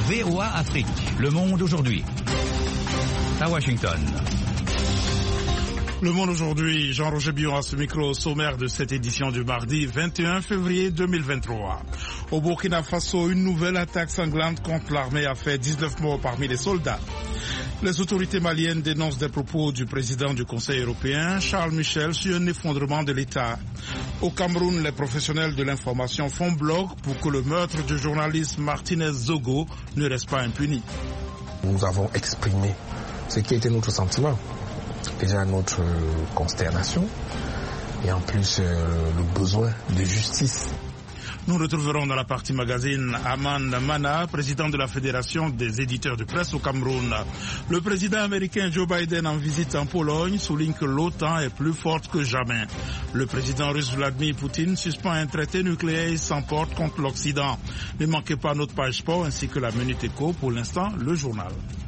VOA Afrique, le monde aujourd'hui. À Washington. Le monde aujourd'hui, Jean-Roger Billon à ce micro sommaire de cette édition du mardi 21 février 2023. Au Burkina Faso, une nouvelle attaque sanglante contre l'armée a fait 19 morts parmi les soldats. Les autorités maliennes dénoncent des propos du président du Conseil européen, Charles Michel, sur un effondrement de l'État. Au Cameroun, les professionnels de l'information font bloc pour que le meurtre du journaliste Martinez Zogo ne reste pas impuni. Nous avons exprimé ce qui était notre sentiment. Déjà notre consternation et en plus le besoin de justice. Nous retrouverons dans la partie magazine Aman Mana, président de la Fédération des éditeurs de presse au Cameroun. Le président américain Joe Biden en visite en Pologne souligne que l'OTAN est plus forte que jamais. Le président russe Vladimir Poutine suspend un traité nucléaire et s'emporte contre l'Occident. Ne manquez pas notre page sport ainsi que la Minute Éco. Pour l'instant, le journal.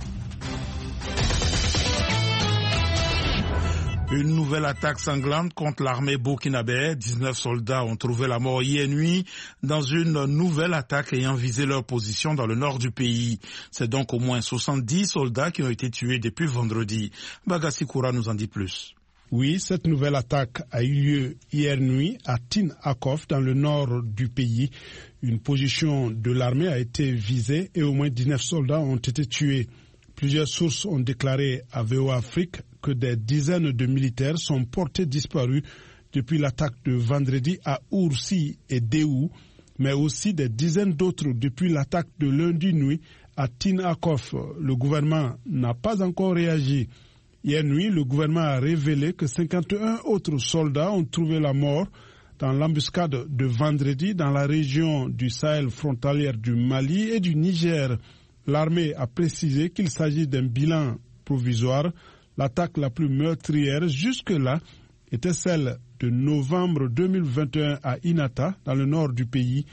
Une nouvelle attaque sanglante contre l'armée burkinabé. 19 soldats ont trouvé la mort hier nuit dans une nouvelle attaque ayant visé leur position dans le nord du pays. C'est donc au moins 70 soldats qui ont été tués depuis vendredi. Bagassi Koura nous en dit plus. Oui, cette nouvelle attaque a eu lieu hier nuit à Tin Akof dans le nord du pays. Une position de l'armée a été visée et au moins 19 soldats ont été tués. Plusieurs sources ont déclaré à VOA Afrique que des dizaines de militaires sont portés disparus depuis l'attaque de vendredi à Oursi et Déou, mais aussi des dizaines d'autres depuis l'attaque de lundi nuit à Tin Akof. Le gouvernement n'a pas encore réagi. Hier nuit, le gouvernement a révélé que 51 autres soldats ont trouvé la mort dans l'embuscade de vendredi dans la région du Sahel frontalière du Mali et du Niger. L'armée a précisé qu'il s'agit d'un bilan provisoire. L'attaque la plus meurtrière jusque-là était celle de novembre 2021 à Inata, dans le nord du pays.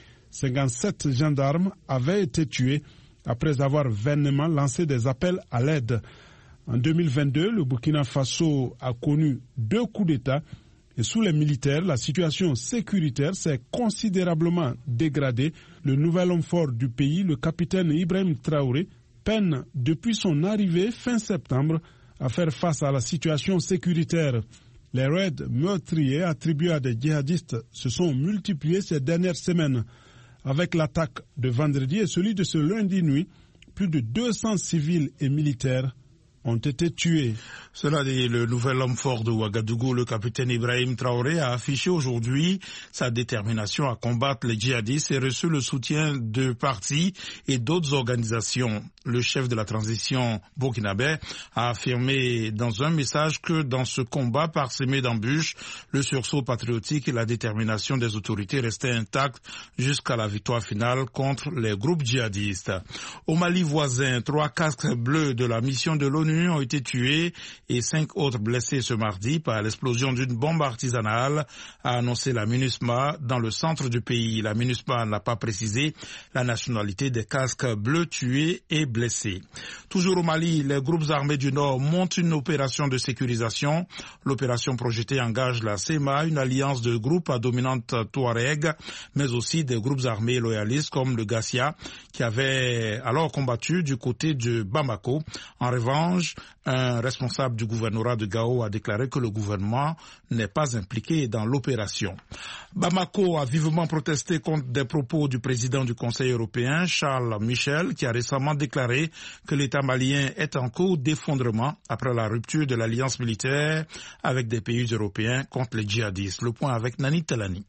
57 gendarmes avaient été tués après avoir vainement lancé des appels à l'aide. En 2022, le Burkina Faso a connu 2 coups d'État et sous les militaires, la situation sécuritaire s'est considérablement dégradée. Le nouvel homme fort du pays, le capitaine Ibrahim Traoré, peine depuis son arrivée fin septembre à faire face à la situation sécuritaire. Les raids meurtriers attribués à des djihadistes se sont multipliés ces dernières semaines. Avec l'attaque de vendredi et celui de ce lundi nuit, plus de 200 civils et militaires ont été tués. Cela dit, le nouvel homme fort de Ouagadougou, le capitaine Ibrahim Traoré, a affiché aujourd'hui sa détermination à combattre les djihadistes et reçu le soutien de partis et d'autres organisations. Le chef de la transition burkinabé a affirmé dans un message que dans ce combat parsemé d'embûches, le sursaut patriotique et la détermination des autorités restaient intacts jusqu'à la victoire finale contre les groupes djihadistes. Au Mali voisin, 3 casques bleus de la mission de l'ONU ont été tués et 5 autres blessés ce mardi par l'explosion d'une bombe artisanale, a annoncé la MINUSMA dans le centre du pays. La MINUSMA n'a pas précisé la nationalité des casques bleus tués et blessés. Toujours au Mali, les groupes armés du Nord montent une opération de sécurisation. L'opération projetée engage la CEMA, une alliance de groupes à dominante Touareg, mais aussi des groupes armés loyalistes comme le Gassia, qui avait alors combattu du côté de Bamako. En revanche, un responsable du gouvernorat de Gao a déclaré que le gouvernement n'est pas impliqué dans l'opération. Bamako a vivement protesté contre des propos du président du Conseil européen, Charles Michel, qui a récemment déclaré que l'État malien est en cours d'effondrement après la rupture de l'alliance militaire avec des pays européens contre les djihadistes. Le point avec Nani Talani.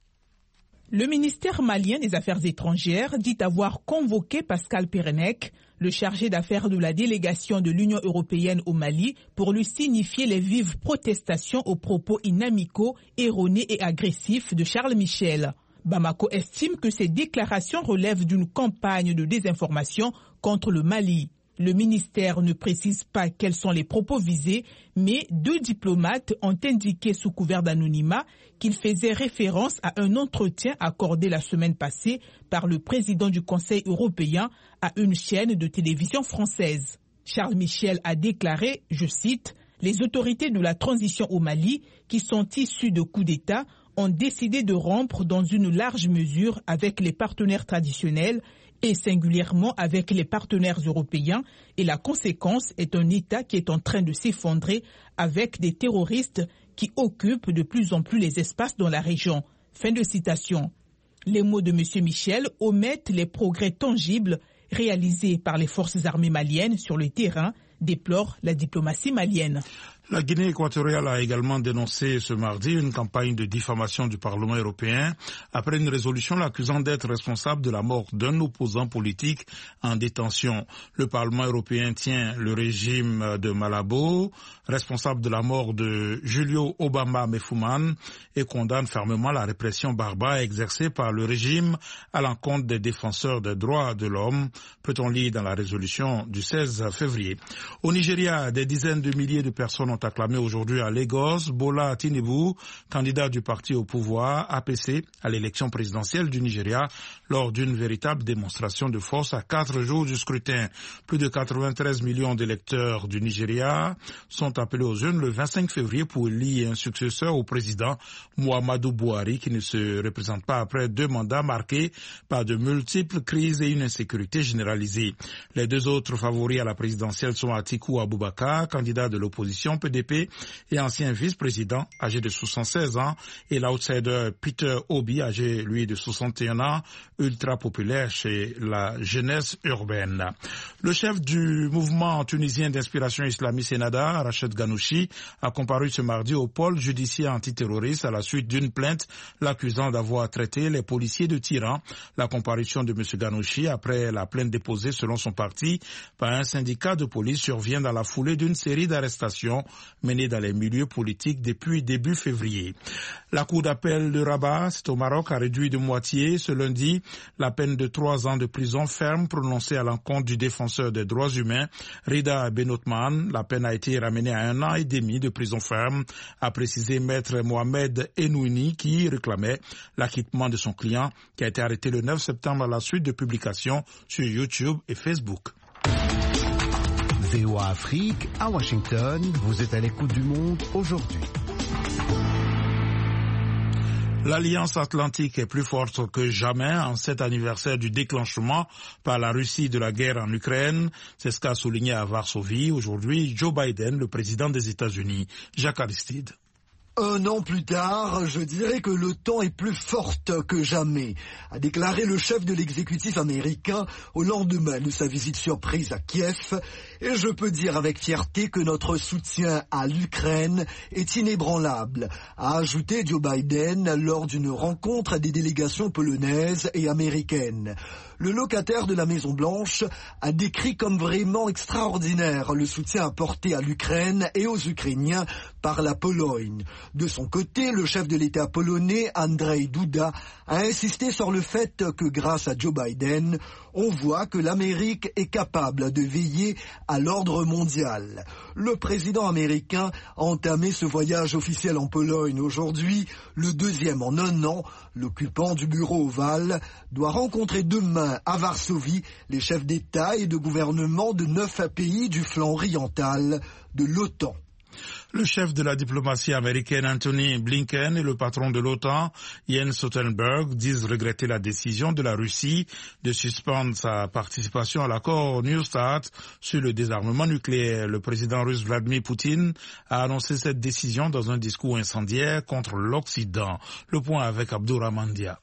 Le ministère malien des Affaires étrangères dit avoir convoqué Pascal Perenec, le chargé d'affaires de la délégation de l'Union européenne au Mali, pour lui signifier les vives protestations aux propos inamicaux, erronés et agressifs de Charles Michel. Bamako estime que ces déclarations relèvent d'une campagne de désinformation contre le Mali. Le ministère ne précise pas quels sont les propos visés, mais 2 diplomates ont indiqué sous couvert d'anonymat qu'ils faisaient référence à un entretien accordé la semaine passée par le président du Conseil européen à une chaîne de télévision française. Charles Michel a déclaré, je cite, « Les autorités de la transition au Mali, qui sont issues de coups d'État, ont décidé de rompre dans une large mesure avec les partenaires traditionnels et singulièrement avec les partenaires européens, et la conséquence est un État qui est en train de s'effondrer avec des terroristes qui occupent de plus en plus les espaces dans la région. Fin de citation. Les mots de M. Michel omettent les progrès tangibles réalisés par les forces armées maliennes sur le terrain, déplore la diplomatie malienne. La Guinée équatoriale a également dénoncé ce mardi une campagne de diffamation du Parlement européen après une résolution l'accusant d'être responsable de la mort d'un opposant politique en détention. Le Parlement européen tient le régime de Malabo, responsable de la mort de Julio Obama Mefouman, et condamne fermement la répression barbare exercée par le régime à l'encontre des défenseurs des droits de l'homme, peut-on lire dans la résolution du 16 février. Au Nigeria, des dizaines de milliers de personnes ont acclamé aujourd'hui à Lagos Bola Tinubu, candidat du parti au pouvoir APC à l'élection présidentielle du Nigeria, lors d'une véritable démonstration de force à 4 jours du scrutin. Plus de 93 millions d'électeurs du Nigeria sont appelés aux urnes le 25 février pour élire un successeur au président Muhammadu Buhari, qui ne se représente pas après 2 mandats marqués par de multiples crises et une insécurité généralisée. Les 2 autres favoris à la présidentielle sont Atiku Abubakar, candidat de l'opposition PDP et ancien vice-président, âgé de 76 ans, et l'outsider Peter Obi, âgé, lui, de 61 ans, ultra populaire chez la jeunesse urbaine. Le chef du mouvement tunisien d'inspiration islamiste Ennahda, Rached Ghannouchi, a comparu ce mardi au pôle judiciaire antiterroriste à la suite d'une plainte l'accusant d'avoir traité les policiers de tyrans. La comparution de M. Ghannouchi, après la plainte déposée selon son parti par un syndicat de police, survient dans la foulée d'une série d'arrestations menées dans les milieux politiques depuis début février. La Cour d'appel de Rabat, c'est au Maroc, a réduit de moitié ce lundi la peine de 3 ans de prison ferme prononcée à l'encontre du défenseur des droits humains, Rida Benootman. La peine a été ramenée à 1 an et demi de prison ferme, a précisé maître Mohamed Enouni, qui réclamait l'acquittement de son client, qui a été arrêté le 9 septembre à la suite de publications sur YouTube et Facebook. VOA Afrique, à Washington, vous êtes à l'écoute du monde aujourd'hui. L'Alliance Atlantique est plus forte que jamais en cet anniversaire du déclenchement par la Russie de la guerre en Ukraine. C'est ce qu'a souligné à Varsovie aujourd'hui Joe Biden, le président des États-Unis. Jacques Aristide. 1 an plus tard, je dirais que l'OTAN est plus forte que jamais, a déclaré le chef de l'exécutif américain au lendemain de sa visite surprise à Kiev. Et je peux dire avec fierté que notre soutien à l'Ukraine est inébranlable, a ajouté Joe Biden lors d'une rencontre des délégations polonaises et américaines. Le locataire de la Maison-Blanche a décrit comme vraiment extraordinaire le soutien apporté à l'Ukraine et aux Ukrainiens par la Pologne. De son côté, le chef de l'État polonais, Andrzej Duda, a insisté sur le fait que grâce à Joe Biden, on voit que l'Amérique est capable de veiller à l'ordre mondial. Le président américain a entamé ce voyage officiel en Pologne aujourd'hui, le 2e en 1 an. L'occupant du bureau ovale doit rencontrer demain à Varsovie les chefs d'État et de gouvernement de 9 pays du flanc oriental de l'OTAN. Le chef de la diplomatie américaine Anthony Blinken et le patron de l'OTAN, Jens Stoltenberg, disent regretter la décision de la Russie de suspendre sa participation à l'accord New START sur le désarmement nucléaire. Le président russe Vladimir Poutine a annoncé cette décision dans un discours incendiaire contre l'Occident. Le point avec Abdourahmane Dia.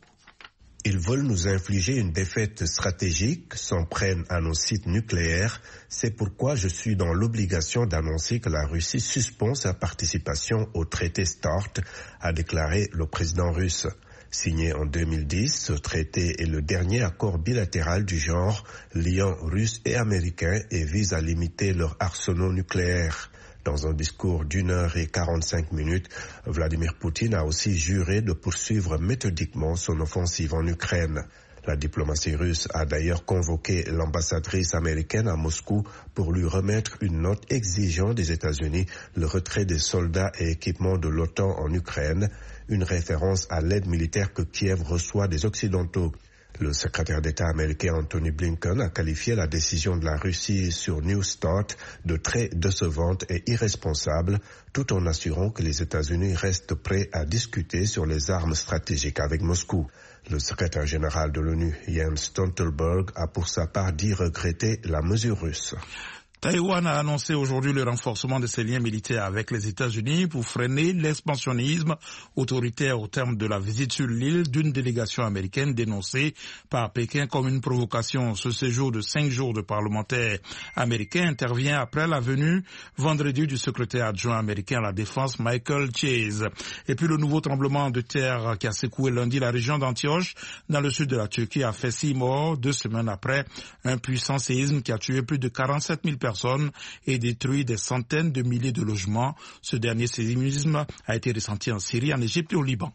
Ils veulent nous infliger une défaite stratégique, s'en prennent à nos sites nucléaires. C'est pourquoi je suis dans l'obligation d'annoncer que la Russie suspend sa participation au traité START, a déclaré le président russe. Signé en 2010, ce traité est le dernier accord bilatéral du genre liant Russes et Américains et vise à limiter leurs arsenaux nucléaires. Dans un discours d'1h45, Vladimir Poutine a aussi juré de poursuivre méthodiquement son offensive en Ukraine. La diplomatie russe a d'ailleurs convoqué l'ambassadrice américaine à Moscou pour lui remettre une note exigeant des États-Unis le retrait des soldats et équipements de l'OTAN en Ukraine, une référence à l'aide militaire que Kiev reçoit des Occidentaux. Le secrétaire d'État américain Anthony Blinken a qualifié la décision de la Russie sur New START de très décevante et irresponsable, tout en assurant que les États-Unis restent prêts à discuter sur les armes stratégiques avec Moscou. Le secrétaire général de l'ONU, Jens Stoltenberg, a pour sa part dit regretter la mesure russe. Taïwan a annoncé aujourd'hui le renforcement de ses liens militaires avec les États-Unis pour freiner l'expansionnisme autoritaire au terme de la visite sur l'île d'une délégation américaine dénoncée par Pékin comme une provocation. Ce séjour de 5 jours de parlementaires américains intervient après la venue vendredi du secrétaire adjoint américain à la défense Michael Chase. Et puis le nouveau tremblement de terre qui a secoué lundi la région d'Antioche dans le sud de la Turquie a fait 6 morts 2 semaines après un puissant séisme qui a tué plus de 47 000 personnes et détruit des centaines de milliers de logements. Ce dernier séisme a été ressenti en Syrie, en Égypte et au Liban.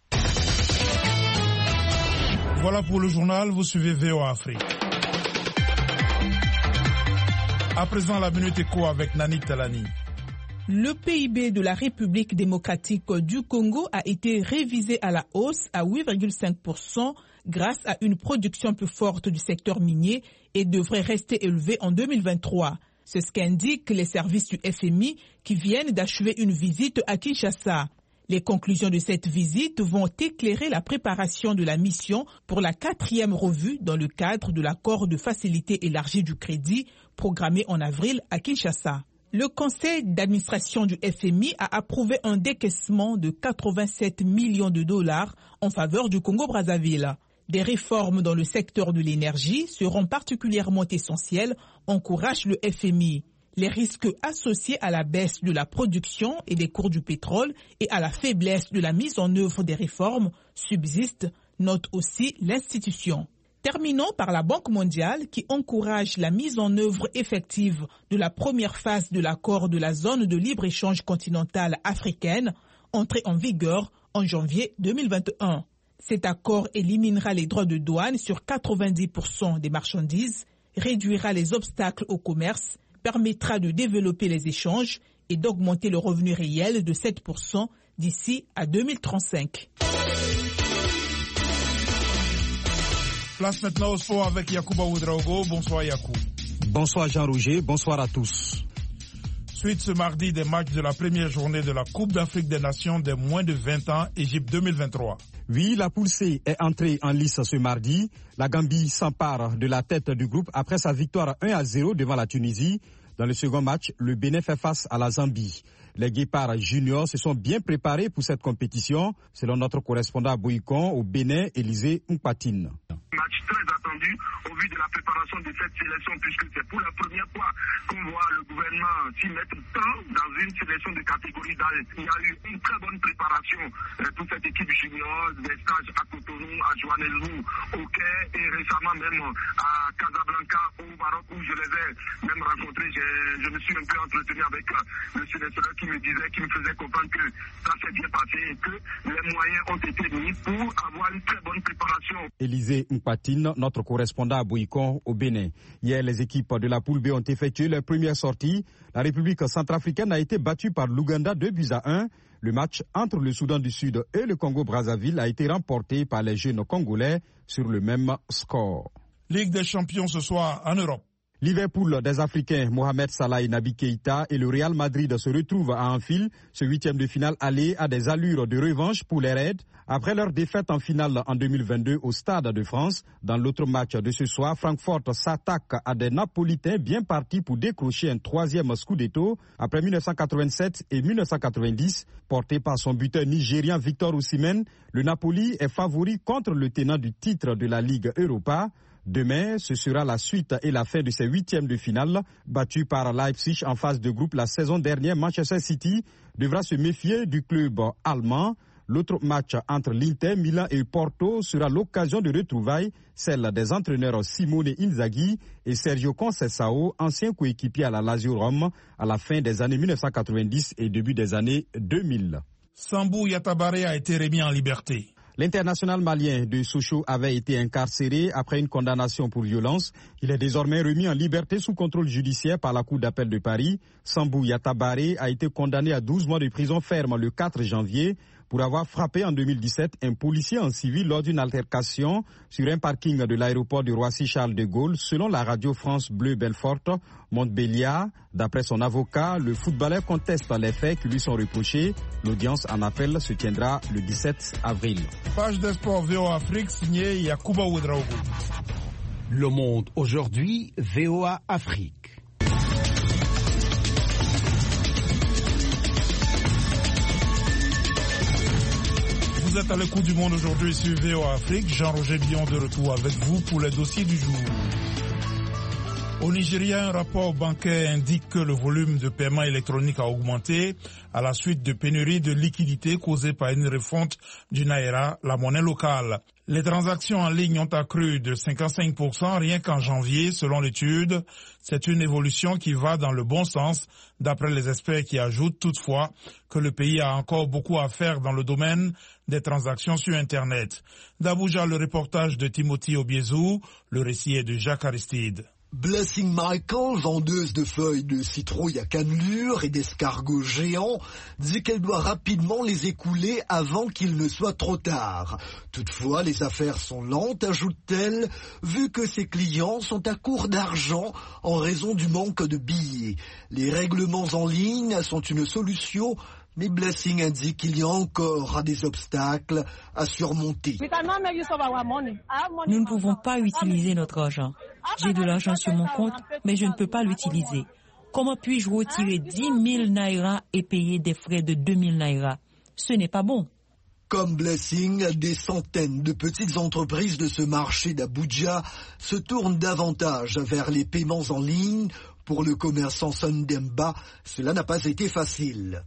Voilà pour le journal, vous suivez VOA Afrique. À présent, la Minute Éco avec Nani Talani. Le PIB de la République démocratique du Congo a été révisé à la hausse à 8,5% grâce à une production plus forte du secteur minier et devrait rester élevé en 2023. C'est ce qu'indiquent les services du FMI qui viennent d'achever une visite à Kinshasa. Les conclusions de cette visite vont éclairer la préparation de la mission pour la 4e revue dans le cadre de l'accord de facilité élargie du crédit programmé en avril à Kinshasa. Le conseil d'administration du FMI a approuvé un décaissement de 87 millions de dollars en faveur du Congo-Brazzaville. Des réformes dans le secteur de l'énergie seront particulièrement essentielles, encourage le FMI. Les risques associés à la baisse de la production et des cours du pétrole et à la faiblesse de la mise en œuvre des réformes subsistent, note aussi l'institution. Terminons par la Banque mondiale qui encourage la mise en œuvre effective de la première phase de l'accord de la zone de libre-échange continentale africaine, entrée en vigueur en janvier 2021. Cet accord éliminera les droits de douane sur 90% des marchandises, réduira les obstacles au commerce, permettra de développer les échanges et d'augmenter le revenu réel de 7% d'ici à 2035. Place maintenant au sport avec Yacouba Ouedraogo. Bonsoir Yacou. Bonsoir Jean-Roger, bonsoir à tous. Suite ce mardi des matchs de la première journée de la Coupe d'Afrique des Nations des moins de 20 ans, Égypte 2023. Oui, la poule C est entrée en lice ce mardi. La Gambie s'empare de la tête du groupe après sa victoire 1-0 devant la Tunisie. Dans le second match, le Bénin fait face à la Zambie. Les Guépards juniors se sont bien préparés pour cette compétition, selon notre correspondant à Boïcon au Bénin, Élisée Mpatine. Match très attendu au vu de la préparation de cette sélection, puisque c'est pour la première fois qu'on voit le gouvernement s'y mettre tant dans une sélection de catégorie d'âge. Il y a eu une très bonne préparation pour cette équipe junior, des stages à Cotonou, à Johannesburg, au Caire et récemment même à Casablanca au Maroc où je les ai même rencontrés. Je me suis un peu entretenu avec le sélectionneur qui me disait, qui me faisait comprendre que ça s'est bien passé et que les moyens ont été mis pour avoir une très bonne préparation. Élisée Mpatine, notre correspondant à Boïcon au Bénin. Hier, les équipes de la poule B ont effectué leur première sortie. La République centrafricaine a été battue par l'Ouganda 2-1. Le match entre le Soudan du Sud et le Congo-Brazzaville a été remporté par les jeunes Congolais sur le même score. Ligue des champions ce soir en Europe. Liverpool des Africains Mohamed Salah et Naby Keïta et le Real Madrid se retrouvent à Anfield. Ce 8e de finale aller a des allures de revanche pour les Reds. Après leur défaite en finale en 2022 au Stade de France, dans l'autre match de ce soir, Francfort s'attaque à des Napolitains bien partis pour décrocher un 3e Scudetto après 1987 et 1990. Porté par son buteur nigérien Victor Osimhen, le Napoli est favori contre le tenant du titre de la Ligue Europa. Demain, ce sera la suite et la fin de ces 8e de finale. Battu par Leipzig en phase de groupe la saison dernière, Manchester City devra se méfier du club allemand. L'autre match entre l'Inter, Milan et Porto sera l'occasion de retrouvailles, celle des entraîneurs Simone Inzaghi et Sergio Conceição, anciens coéquipiers à la Lazio Rome à la fin des années 1990 et début des années 2000. Sambou Yatabare a été remis en liberté. L'international malien de Sochaux avait été incarcéré après une condamnation pour violence. Il est désormais remis en liberté sous contrôle judiciaire par la Cour d'appel de Paris. Sambou Yatabare a été condamné à 12 mois de prison ferme le 4 janvier pour avoir frappé en 2017 un policier en civil lors d'une altercation sur un parking de l'aéroport de Roissy-Charles de Gaulle, selon la radio France Bleu Belfort Montbéliard. D'après son avocat, le footballeur conteste les faits qui lui sont reprochés. L'audience en appel se tiendra le 17 avril. Page des sports VOA Afrique signée Yacouba Ouedraogo. Le Monde aujourd'hui, VOA Afrique. Vous êtes à l'écoute du Monde aujourd'hui sur VOA Afrique. Jean-Roger Billon de retour avec vous pour les dossiers du jour. Au Nigeria, un rapport bancaire indique que le volume de paiement électronique a augmenté à la suite de pénuries de liquidités causées par une refonte du Naira, la monnaie locale. Les transactions en ligne ont accru de 55% rien qu'en janvier, selon l'étude. C'est une évolution qui va dans le bon sens, d'après les experts qui ajoutent toutefois que le pays a encore beaucoup à faire dans le domaine des transactions sur Internet. D'Abuja, le reportage de Timothy Obiezou, le récit est de Jacques Aristide. Blessing Michael, vendeuse de feuilles de citrouille à cannelure et d'escargots géants, dit qu'elle doit rapidement les écouler avant qu'il ne soit trop tard. Toutefois, les affaires sont lentes, ajoute-t-elle, vu que ses clients sont à court d'argent en raison du manque de billets. Les règlements en ligne sont une solution, mais Blessing indique qu'il y a encore des obstacles à surmonter. Nous ne pouvons pas utiliser notre argent. J'ai de l'argent sur mon compte, mais je ne peux pas l'utiliser. Comment puis-je retirer 10 000 naira et payer des frais de 2 000 naira? Ce n'est pas bon. Comme Blessing, des centaines de petites entreprises de ce marché d'Abuja se tournent davantage vers les paiements en ligne. Pour le commerçant Sundemba, cela n'a pas été facile.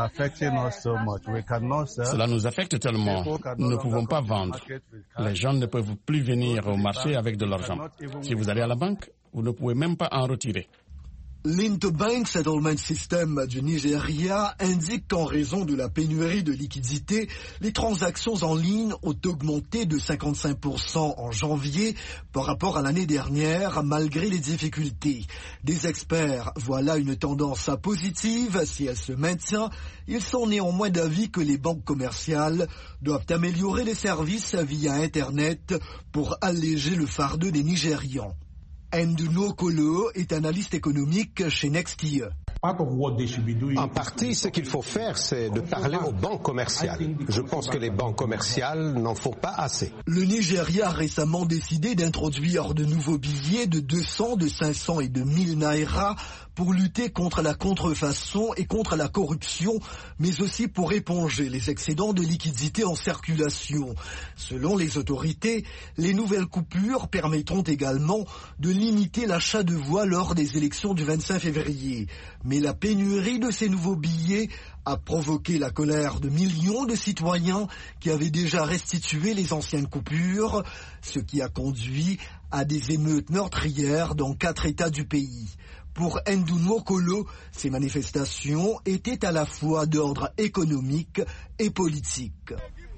Cela nous affecte tellement. Nous ne pouvons pas vendre. Les gens ne peuvent plus venir au marché avec de l'argent. Si vous allez à la banque, vous ne pouvez même pas en retirer. L'Interbank Settlement System du Nigeria indique qu'en raison de la pénurie de liquidités, les transactions en ligne ont augmenté de 55% en janvier par rapport à l'année dernière, malgré les difficultés. Des experts voient là une tendance positive si elle se maintient. Ils sont néanmoins d'avis que les banques commerciales doivent améliorer les services via Internet pour alléger le fardeau des Nigérians. Ndouno Kolo est analyste économique chez Nextier. En partie, ce qu'il faut faire, c'est de parler aux banques commerciales. Je pense que les banques commerciales n'en font pas assez. Le Nigeria a récemment décidé d'introduire de nouveaux billets de 200, de 500 et de 1000 naira pour lutter contre la contrefaçon et contre la corruption, mais aussi pour éponger les excédents de liquidités en circulation. Selon les autorités, les nouvelles coupures permettront également de limiter l'achat de voix lors des élections du 25 février. Mais la pénurie de ces nouveaux billets a provoqué la colère de millions de citoyens qui avaient déjà restitué les anciennes coupures, ce qui a conduit à des émeutes meurtrières dans 4 États du pays. Pour Ndouno Kolo, ces manifestations étaient à la fois d'ordre économique et politique.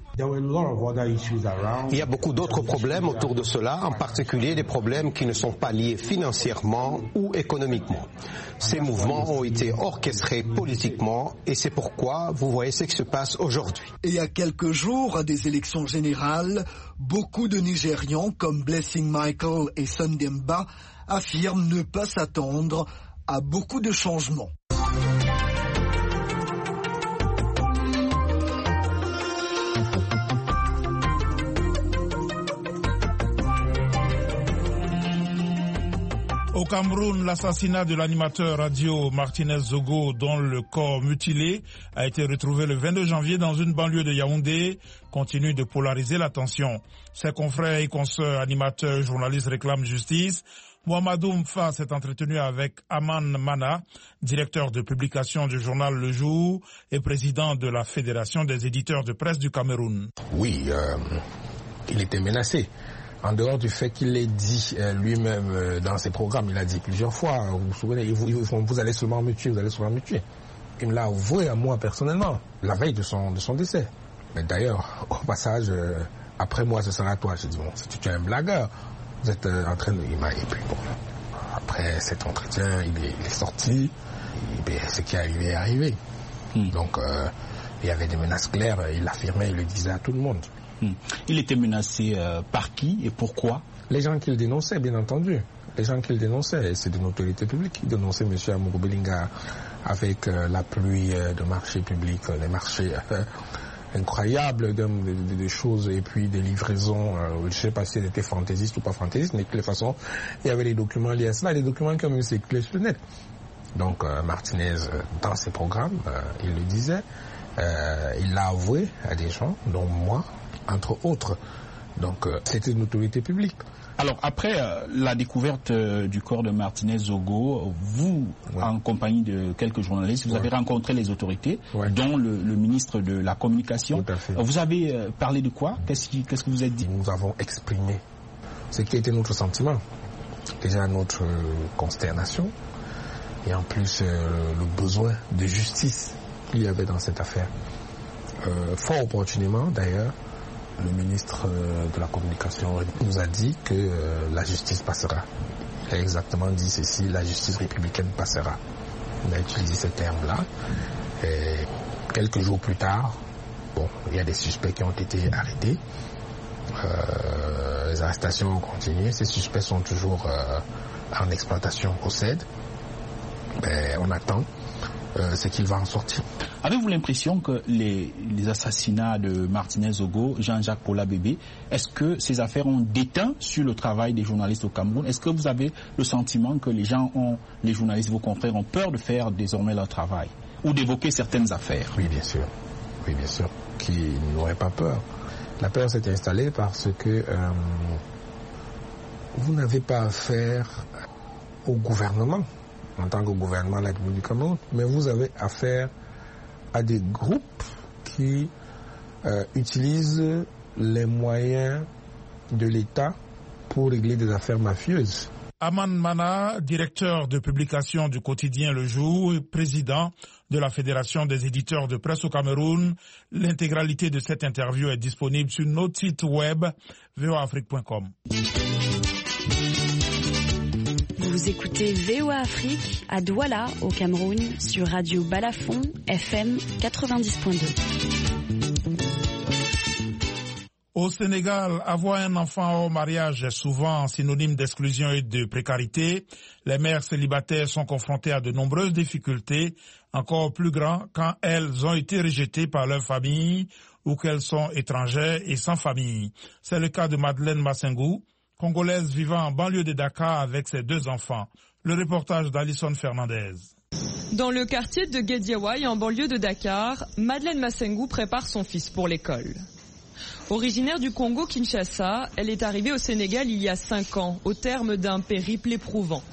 Il y a beaucoup d'autres problèmes autour de cela, en particulier des problèmes qui ne sont pas liés financièrement ou économiquement. Ces mouvements ont été orchestrés politiquement et c'est pourquoi vous voyez ce qui se passe aujourd'hui. Et à quelques jours des élections générales, beaucoup de Nigérians comme Blessing Michael et Sundemba affirment ne pas s'attendre à beaucoup de changements. Au Cameroun, l'assassinat de l'animateur radio Martinez Zogo, dont le corps mutilé a été retrouvé le 22 janvier dans une banlieue de Yaoundé, continue de polariser l'attention. Ses confrères et consoeurs animateurs et journalistes réclament justice. Mohamedou Mfa s'est entretenu avec Aman Mana, directeur de publication du journal Le Jour et président de la Fédération des éditeurs de presse du Cameroun. Oui, il était menacé. En dehors du fait qu'il l'ait dit lui-même dans ses programmes, il a dit plusieurs fois, vous vous souvenez, vous allez seulement me tuer, vous allez seulement me tuer. Il me l'a avoué à moi personnellement, la veille de son décès. Mais d'ailleurs, au passage, après moi, ce sera toi. J'ai dit, bon, tu es un blagueur. Vous êtes en train de... Et puis bon, après cet entretien, il est sorti. Et bien, ce qui est arrivé est arrivé. Donc, Il y avait des menaces claires, il l'affirmait, il le disait à tout le monde. Il était menacé par qui et pourquoi? Les gens qu'il dénonçait, bien entendu. Les gens qu'il dénonçait, c'est une autorité publique. Il dénonçait M. Amourou Belinga avec la pluie de marchés publics, les marchés incroyables de choses et puis des livraisons. Je ne sais pas si elles étaient fantaisistes ou pas fantaisistes, mais de toute façon, il y avait des documents liés à cela, des documents qui ont même circulé sur le net. Donc Martinez, dans ses programmes, il le disait, il l'a avoué à des gens, dont moi, entre autres. Donc c'était une autorité publique. Alors après la découverte du corps de Martinez Zogo, vous, en compagnie de quelques journalistes, vous avez rencontré les autorités, dont le ministre de la Communication. Tout à fait. Vous avez parlé de quoi? Qu'est-ce que vous avez dit? Nous avons exprimé ce qui était notre sentiment, déjà notre consternation, et en plus le besoin de justice qu'il y avait dans cette affaire. Fort opportunément d'ailleurs, le ministre de la Communication nous a dit que la justice passera. Il a exactement dit ceci, la justice républicaine passera. On a utilisé ce terme-là. Et quelques jours plus tard, il y a des suspects qui ont été arrêtés. Les arrestations ont continué. Ces suspects sont toujours en exploitation au CED. On attend ce qu'il va en sortir. Avez-vous l'impression que les assassinats de Martinez Zogo, Jean-Jacques Paula Bébé, est-ce que ces affaires ont déteint sur le travail des journalistes au Cameroun? Est-ce que vous avez le sentiment que les journalistes, vos confrères, ont peur de faire désormais leur travail ou d'évoquer certaines affaires? Oui, bien sûr. Oui, bien sûr. Qui n'aurait pas peur? La peur s'est installée parce que vous n'avez pas affaire au gouvernement, en tant que gouvernement de la République du Cameroun, mais vous avez affaire à des groupes qui utilisent les moyens de l'État pour régler des affaires mafieuses. Aman Mana, directeur de publication du quotidien Le Jour et président de la Fédération des éditeurs de presse au Cameroun. L'intégralité de cette interview est disponible sur notre site web voaafrique.com. Vous écoutez VOA Afrique à Douala, au Cameroun, sur Radio Balafon, FM 90.2. Au Sénégal, avoir un enfant au mariage est souvent synonyme d'exclusion et de précarité. Les mères célibataires sont confrontées à de nombreuses difficultés, encore plus grandes quand elles ont été rejetées par leur famille ou qu'elles sont étrangères et sans famille. C'est le cas de Madeleine Massengou, congolaise vivant en banlieue de Dakar avec ses 2 enfants. Le reportage d'Alison Fernandez. Dans le quartier de Guédiawaye, en banlieue de Dakar, Madeleine Massengou prépare son fils pour l'école. Originaire du Congo Kinshasa, elle est arrivée au Sénégal il y a 5 ans, au terme d'un périple éprouvant.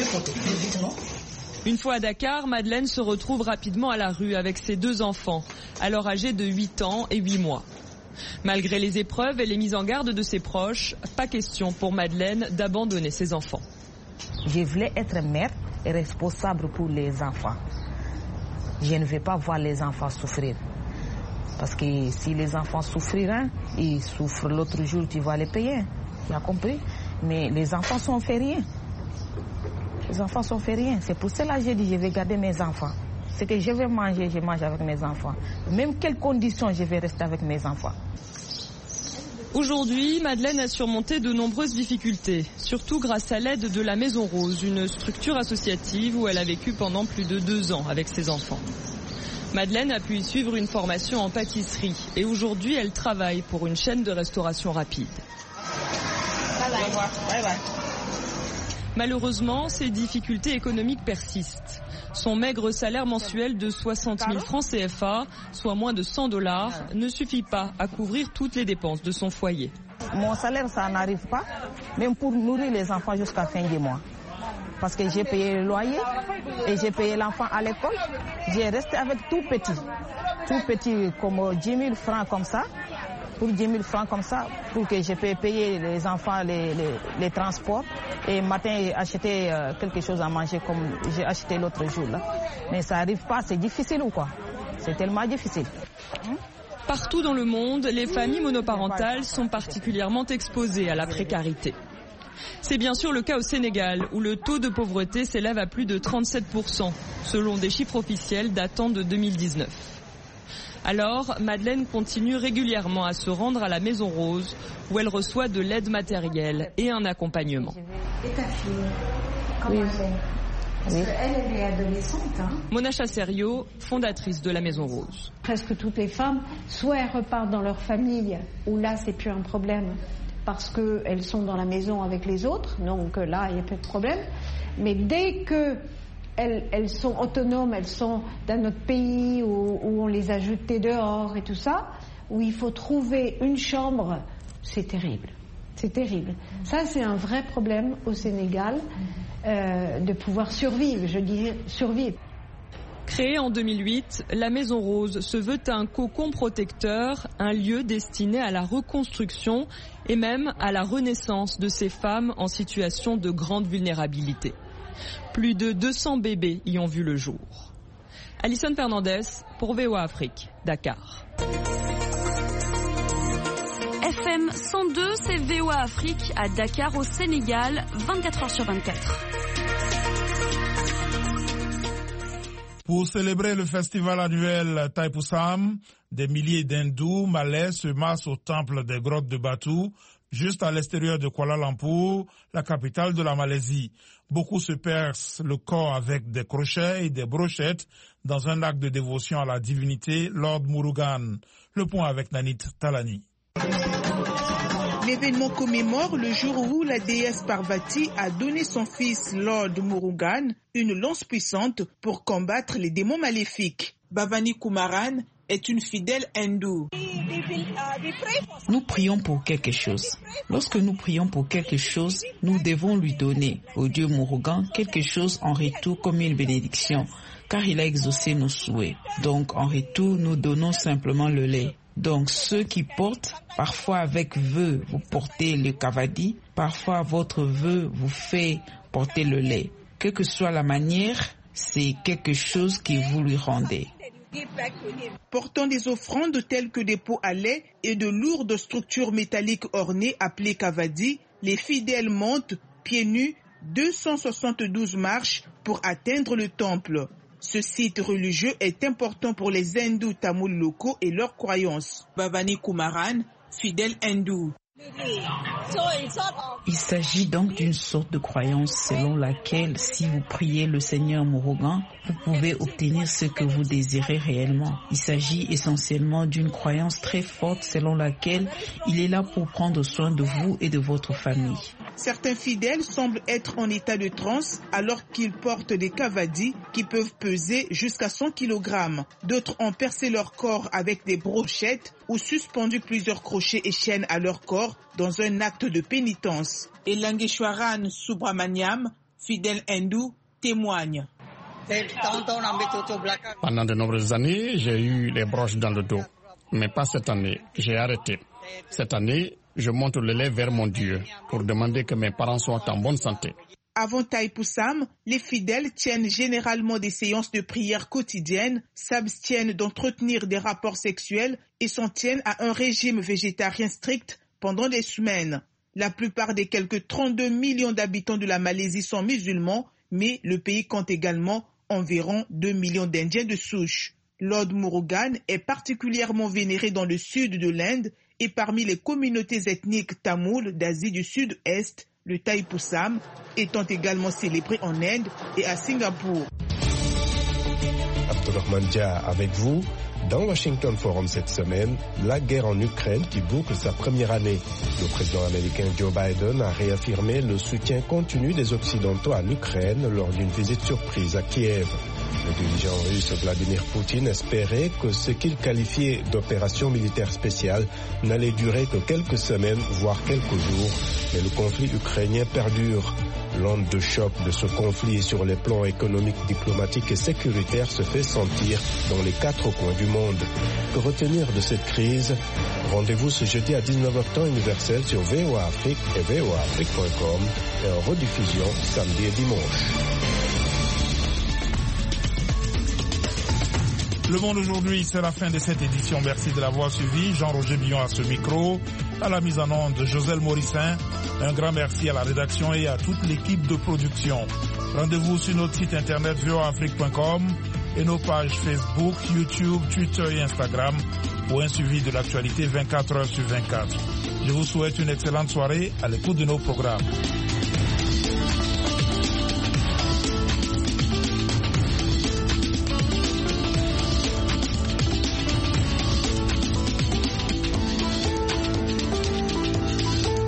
Une fois à Dakar, Madeleine se retrouve rapidement à la rue avec ses 2 enfants, alors âgés de 8 ans et 8 mois. Malgré les épreuves et les mises en garde de ses proches, pas question pour Madeleine d'abandonner ses enfants. Je voulais être mère et responsable pour les enfants. Je ne vais pas voir les enfants souffrir. Parce que si les enfants souffriront, ils souffrent l'autre jour, tu vas les payer. Tu as compris? Mais les enfants sont fait rien. Les enfants sont fait rien. C'est pour cela que j'ai dit je vais garder mes enfants. Ce que je vais manger, je mange avec mes enfants. Même quelles conditions, je vais rester avec mes enfants. Aujourd'hui, Madeleine a surmonté de nombreuses difficultés, surtout grâce à l'aide de la Maison Rose, une structure associative où elle a vécu pendant plus de 2 ans avec ses enfants. Madeleine a pu y suivre une formation en pâtisserie et aujourd'hui, elle travaille pour une chaîne de restauration rapide. Malheureusement, ces difficultés économiques persistent. Son maigre salaire mensuel de 60 000 francs CFA, soit moins de $100, ne suffit pas à couvrir toutes les dépenses de son foyer. Mon salaire, ça n'arrive pas, même pour nourrir les enfants jusqu'à fin du mois. Parce que j'ai payé le loyer et j'ai payé l'enfant à l'école. J'ai resté avec tout petit comme 10 000 francs comme ça. Pour 10 000 francs comme ça, pour que je puisse payer les enfants les transports et matin acheter quelque chose à manger comme j'ai acheté l'autre jour là. Mais ça n'arrive pas, c'est difficile ou quoi? C'est tellement difficile. Partout dans le monde, les familles monoparentales sont particulièrement exposées à la précarité. C'est bien sûr le cas au Sénégal, où le taux de pauvreté s'élève à plus de 37%, selon des chiffres officiels datant de 2019. Alors, Madeleine continue régulièrement à se rendre à la Maison Rose, où elle reçoit de l'aide matérielle et un accompagnement. Et ta fille, comment elle est? Parce qu'elle est adolescente. Mona Chasserio, fondatrice de la Maison Rose. Presque toutes les femmes, soit elles repartent dans leur famille, où là c'est plus un problème, parce qu'elles sont dans la maison avec les autres, donc là il n'y a pas de problème. Mais dès qu'elles sont autonomes, elles sont dans notre pays où on les a jetées dehors et tout ça, où il faut trouver une chambre, c'est terrible. C'est terrible. Ça, c'est un vrai problème au Sénégal, de pouvoir survivre, je dis survivre. Créée en 2008, la Maison Rose se veut un cocon protecteur, un lieu destiné à la reconstruction et même à la renaissance de ces femmes en situation de grande vulnérabilité. Plus de 200 bébés y ont vu le jour. Alison Fernandez pour VOA Afrique, Dakar. FM 102, c'est VOA Afrique à Dakar au Sénégal, 24h/24. Pour célébrer le festival annuel Thaipusam, des milliers d'hindous malais se massent au temple des grottes de Batu, juste à l'extérieur de Kuala Lumpur, la capitale de la Malaisie. Beaucoup se percent le corps avec des crochets et des brochettes dans un acte de dévotion à la divinité Lord Murugan. Le point avec Nanit Talani. L'événement commémore le jour où la déesse Parvati a donné son fils Lord Murugan une lance puissante pour combattre les démons maléfiques. Bhavani Kumaran est une fidèle hindoue. Nous prions pour quelque chose. Lorsque nous prions pour quelque chose, nous devons lui donner au dieu Murugan quelque chose en retour comme une bénédiction, car il a exaucé nos souhaits. Donc en retour, nous donnons simplement le lait. Donc ceux qui portent, parfois avec vœu, vous portez le kavadi, parfois votre vœu vous fait porter le lait. Quelle que soit la manière, c'est quelque chose que vous lui rendez. Portant des offrandes telles que des pots à lait et de lourdes structures métalliques ornées appelées kavadi, les fidèles montent, pieds nus, 272 marches pour atteindre le temple. Ce site religieux est important pour les hindous tamouls locaux et leurs croyances. Bhavani Kumaran, fidèle hindou. Il s'agit donc d'une sorte de croyance selon laquelle si vous priez le Seigneur Murugan, vous pouvez obtenir ce que vous désirez réellement. Il s'agit essentiellement d'une croyance très forte selon laquelle il est là pour prendre soin de vous et de votre famille. Certains fidèles semblent être en état de transe alors qu'ils portent des kavadis qui peuvent peser jusqu'à 100 kg. D'autres ont percé leur corps avec des brochettes ou suspendu plusieurs crochets et chaînes à leur corps dans un acte de pénitence. Et Langeshwaran Subramaniam, fidèle hindou, témoigne. Pendant de nombreuses années, j'ai eu les broches dans le dos. Mais pas cette année, j'ai arrêté. Cette année, je monte le lait vers mon Dieu pour demander que mes parents soient en bonne santé. Avant Thaipusam, les fidèles tiennent généralement des séances de prière quotidiennes, s'abstiennent d'entretenir des rapports sexuels et s'en tiennent à un régime végétarien strict pendant des semaines. La plupart des quelques 32 millions d'habitants de la Malaisie sont musulmans, mais le pays compte également environ 2 millions d'Indiens de souche. Lord Murugan est particulièrement vénéré dans le sud de l'Inde et parmi les communautés ethniques tamoules d'Asie du Sud-Est, le Thaipusam étant également célébré en Inde et à Singapour. Abdurrahman Dia avec vous. Dans Washington Forum cette semaine, la guerre en Ukraine qui boucle sa première année. Le président américain Joe Biden a réaffirmé le soutien continu des Occidentaux à l'Ukraine lors d'une visite surprise à Kiev. Le dirigeant russe Vladimir Poutine espérait que ce qu'il qualifiait d'opération militaire spéciale n'allait durer que quelques semaines, voire quelques jours, mais le conflit ukrainien perdure. L'onde de choc de ce conflit sur les plans économiques, diplomatiques et sécuritaires se fait sentir dans les 4 coins du monde. Que retenir de cette crise? Rendez-vous ce jeudi à 19h temps universel sur VOA Afrique et voaafrique.com et en rediffusion samedi et dimanche. Le Monde aujourd'hui, c'est la fin de cette édition. Merci de l'avoir suivi. Jean-Roger Billon à ce micro, à la mise en onde de Joselle Morissin. Un grand merci à la rédaction et à toute l'équipe de production. Rendez-vous sur notre site internet voaafrique.com et nos pages Facebook, YouTube, Twitter et Instagram pour un suivi de l'actualité 24 heures sur 24. Je vous souhaite une excellente soirée à l'écoute de nos programmes.